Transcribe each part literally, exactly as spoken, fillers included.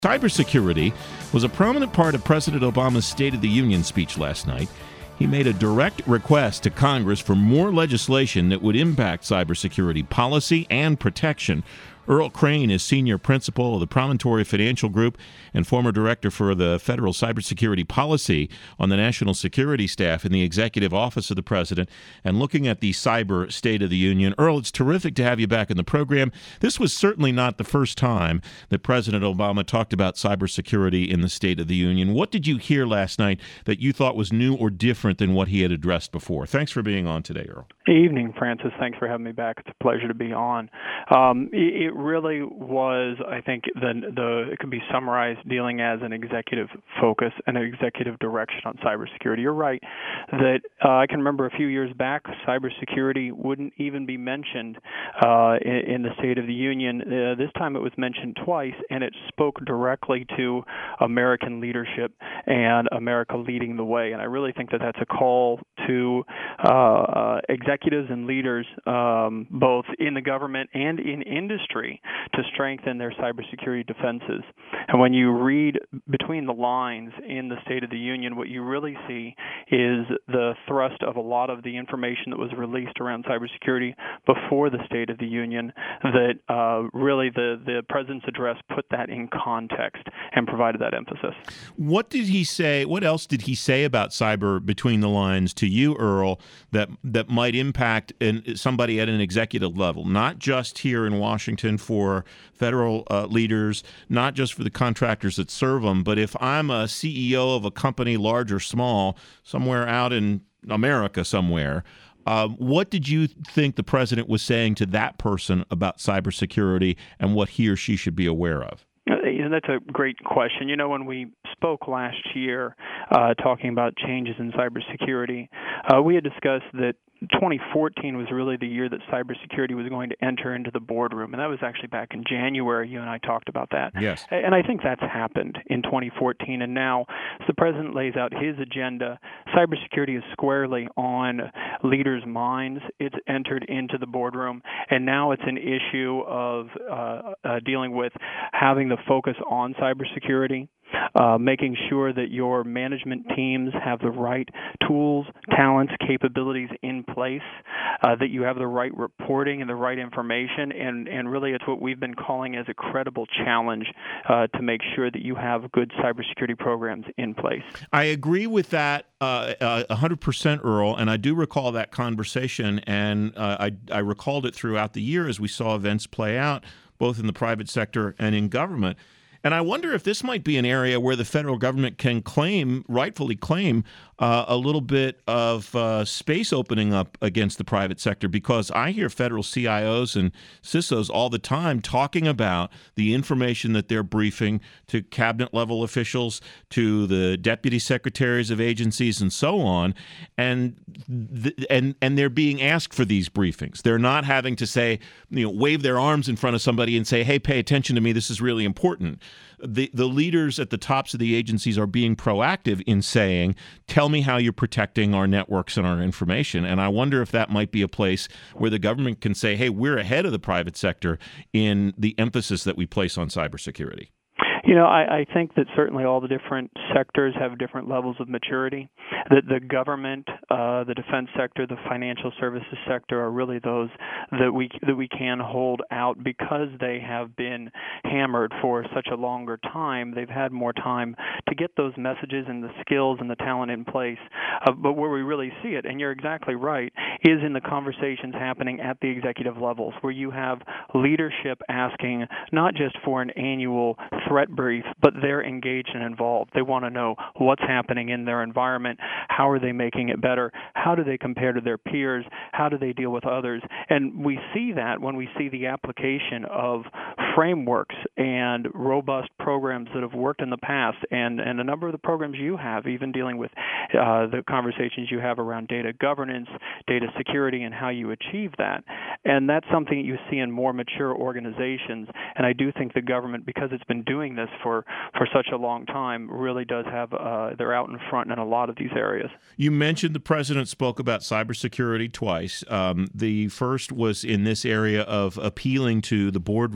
Cybersecurity was a prominent part of President Obama's State of the Union speech last night. He made a direct request to Congress for more legislation that would impact cybersecurity policy and protection. Earl Crane is senior principal of the Promontory Financial Group and former director for the Federal Cybersecurity Policy on the National Security Staff in the Executive Office of the President, and looking at the cyber State of the Union. Earl, it's terrific to have you back in the program. This was certainly not the first time that President Obama talked about cybersecurity in the State of the Union. What did you hear last night that you thought was new or different than what he had addressed before? Thanks for being on today, Earl. Good evening, Francis. Thanks for having me back. It's a pleasure to be on. Um, it, it really was, I think, the, the it could be summarized dealing as an executive focus and an executive direction on cybersecurity. You're right that uh, I can remember a few years back, cybersecurity wouldn't even be mentioned uh, in, in the State of the Union. Uh, this time it was mentioned twice, and it spoke directly to American leadership and America leading the way. And I really think that that's a call to uh, uh, executives and leaders, um, both in the government and in industry, to strengthen their cybersecurity defenses. And when you read between the lines in the State of the Union, what you really see is the thrust of a lot of the information that was released around cybersecurity before the State of the Union, that uh, really the, the President's address put that in context and provided that emphasis. What did he say? What else did he say about cyber between the lines to you, Earl, that, that might impact in, somebody at an executive level, not just here in Washington for federal uh, leaders, not just for the contractors that serve them, but if I'm a C E O of a company, large or small, somewhere out in America somewhere, uh, what did you think the president was saying to that person about cybersecurity and what he or she should be aware of? And that's a great question. You know, when we spoke last year uh, talking about changes in cybersecurity, uh, we had discussed that twenty fourteen was really the year that cybersecurity was going to enter into the boardroom. And that was actually back in January. You and I talked about that. Yes. And I think that's happened in twenty fourteen. And now, as the president lays out his agenda, cybersecurity is squarely on leaders' minds. It's entered into the boardroom. And now it's an issue of uh, uh, dealing with having the focus on cybersecurity. Uh, making sure that your management teams have the right tools, talents, capabilities in place, uh, that you have the right reporting and the right information, and, and really it's what we've been calling as a credible challenge uh, to make sure that you have good cybersecurity programs in place. I agree with that uh, uh, one hundred percent, Earl, and I do recall that conversation, and uh, I, I recalled it throughout the year as we saw events play out, both in the private sector and in government. And I wonder if this might be an area where the federal government can claim, rightfully claim, uh, a little bit of uh, space opening up against the private sector, because I hear federal C I Os and C I S Os all the time talking about the information that they're briefing to cabinet-level officials, to the deputy secretaries of agencies, and so on, and th- and and they're being asked for these briefings. They're not having to say, you know, wave their arms in front of somebody and say, hey, pay attention to me, this is really important. The the leaders at the tops of the agencies are being proactive in saying, tell me how you're protecting our networks and our information. And I wonder if that might be a place where the government can say, hey, we're ahead of the private sector in the emphasis that we place on cybersecurity. You know, I, I think that certainly all the different sectors have different levels of maturity. That the government, uh, the defense sector, the financial services sector are really those that we that we can hold out because they have been hammered for such a longer time. They've had more time to get those messages and the skills and the talent in place. Uh, but where we really see it, and you're exactly right, is in the conversations happening at the executive levels, where you have leadership asking not just for an annual threat brief, but they're engaged and involved. They want to know what's happening in their environment, how are they making it better, how do they compare to their peers, how do they deal with others. And we see that when we see the application of frameworks and robust programs that have worked in the past, and, and a number of the programs you have, even dealing with uh, the conversations you have around data governance, data security, and how you achieve that. And that's something that you see in more mature organizations. And I do think the government, because it's been doing this for, for such a long time, really does have, uh, they're out in front in a lot of these areas. You mentioned the president spoke about cybersecurity twice. Um, the first was in this area of appealing to the boardroom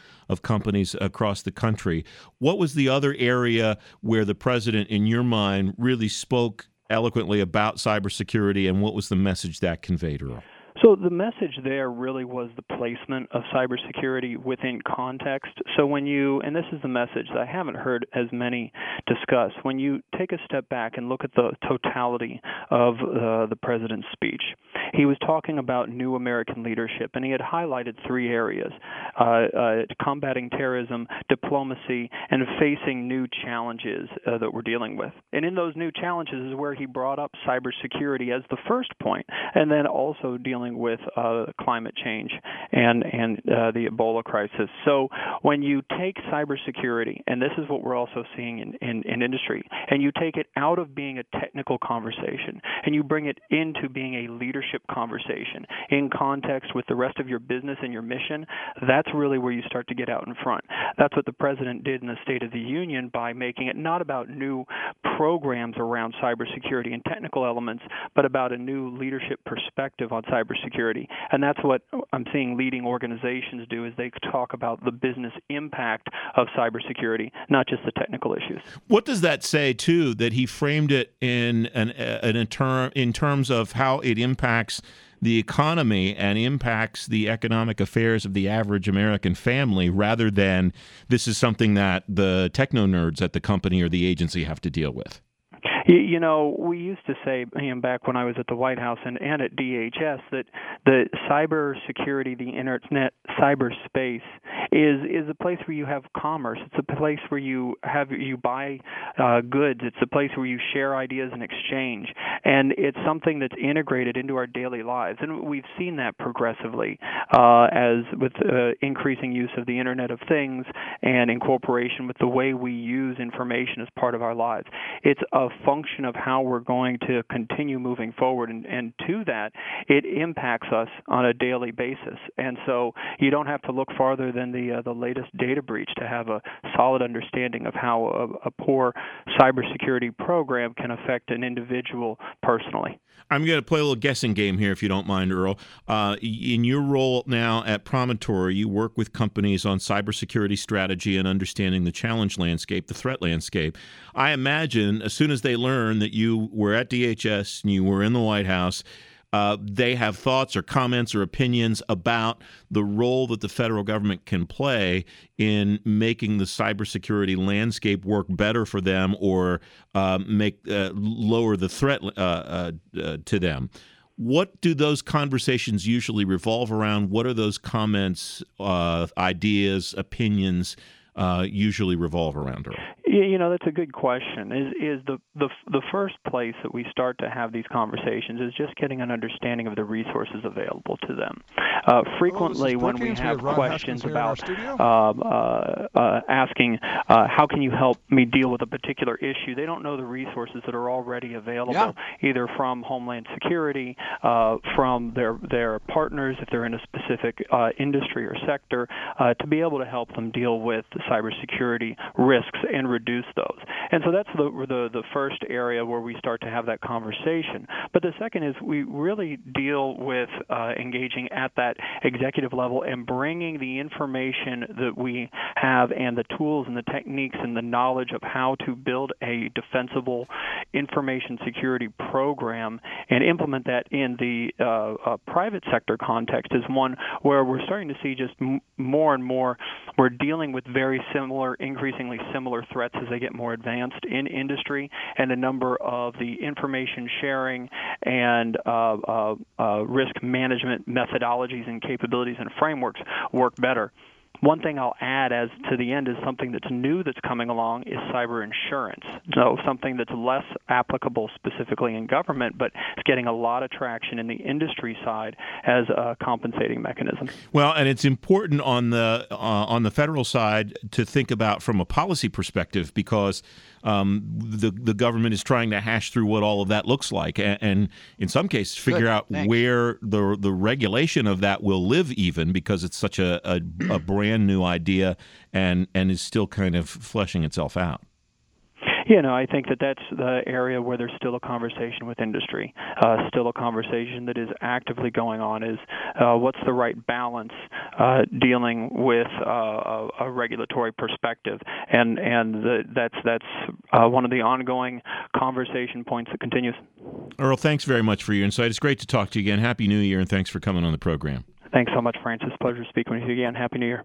of companies across the country. What was the other area where the president, in your mind, really spoke eloquently about cybersecurity, and what was the message that conveyed, Earl? So the message there really was the placement of cybersecurity within context. So when you, and this is the message that I haven't heard as many discuss, when you take a step back and look at the totality of uh, the president's speech, he was talking about new American leadership, and he had highlighted three areas, uh, uh, combating terrorism, diplomacy, and facing new challenges uh, that we're dealing with. And in those new challenges is where he brought up cybersecurity as the first point, and then also dealing with uh, climate change and and uh, the Ebola crisis. So when you take cybersecurity, and this is what we're also seeing in, in, in industry, and you take it out of being a technical conversation and you bring it into being a leadership conversation in context with the rest of your business and your mission, that's really where you start to get out in front. That's what the president did in the State of the Union by making it not about new programs around cybersecurity and technical elements, but about a new leadership perspective on cybersecurity. Security. And that's what I'm seeing leading organizations do, is they talk about the business impact of cybersecurity, not just the technical issues. What does that say, too, that he framed it in an, an, an term, in terms of how it impacts the economy and impacts the economic affairs of the average American family, rather than this is something that the techno nerds at the company or the agency have to deal with? You know, we used to say, you know, back when I was at the White House and, and at D H S, that the cybersecurity, the internet cyberspace, is is a place where you have commerce. It's a place where you have you buy uh, goods. It's a place where you share ideas and exchange, and it's something that's integrated into our daily lives. And we've seen that progressively uh, as with uh, increasing use of the Internet of Things and incorporation with the way we use information as part of our lives. It's a function of how we're going to continue moving forward, and, and to that, it impacts us on a daily basis. And so you don't have to look farther than the uh, the latest data breach to have a solid understanding of how a, a poor cybersecurity program can affect an individual personally. I'm going to play a little guessing game here, if you don't mind, Earl. Uh, in your role now at Promontory, you work with companies on cybersecurity strategy and understanding the challenge landscape, the threat landscape. I imagine as soon as they learn that you were at D H S and you were in the White House, uh, they have thoughts or comments or opinions about the role that the federal government can play in making the cybersecurity landscape work better for them, or uh, make uh, lower the threat uh, uh, uh, to them. What do those conversations usually revolve around? What are those comments, uh, ideas, opinions uh, usually revolve around? Earl? You know, that's a good question. Is is the, the the first place that we start to have these conversations is just getting an understanding of the resources available to them. Uh, frequently, oh, when we have we have questions about um, uh, uh, asking, uh, how can you help me deal with a particular issue, they don't know the resources that are already available, yeah. either from Homeland Security, uh, from their their partners, if they're in a specific uh, industry or sector, uh, to be able to help them deal with the cybersecurity risks and reduce those. And so that's the, the the first area where we start to have that conversation. But the second is we really deal with uh, engaging at that executive level and bringing the information that we have and the tools and the techniques and the knowledge of how to build a defensible information security program and implement that in the uh, uh, private sector context is one where we're starting to see just m- more and more we're dealing with very similar, increasingly similar threats as they get more advanced in industry, and a number of the information sharing and uh, uh, uh, risk management methodologies and capabilities and frameworks work better. One thing I'll add as to the end is something that's new that's coming along is cyber insurance. So something that's less applicable specifically in government, but it's getting a lot of traction in the industry side as a compensating mechanism. Well, and it's important on the uh, on the federal side to think about from a policy perspective, because um, the the government is trying to hash through what all of that looks like, and, and in some cases figure Good. out Thanks. where the the regulation of that will live, even because it's such a, a, a brand new idea and and is still kind of fleshing itself out. You know, I think that that's the area where there's still a conversation with industry, uh, still a conversation that is actively going on is uh, what's the right balance uh, dealing with uh, a, a regulatory perspective. And and the, that's, that's uh, one of the ongoing conversation points that continues. Earl, thanks very much for your insight. It's great to talk to you again. Happy New Year, and thanks for coming on the program. Thanks so much, Francis. Pleasure speaking with you again. Happy New Year.